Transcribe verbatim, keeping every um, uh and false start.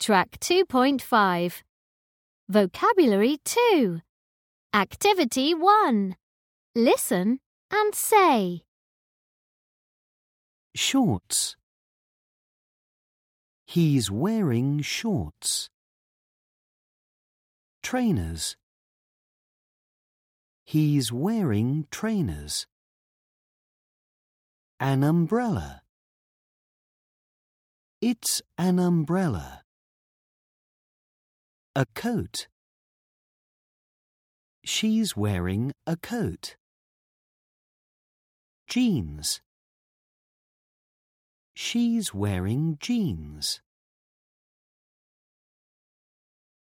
Track two point five. Vocabulary two. Activity one. Listen and say. Shorts. He's wearing shorts. Trainers. He's wearing trainers. An umbrella. It's an umbrella. A coat. She's wearing a coat. Jeans. She's wearing jeans.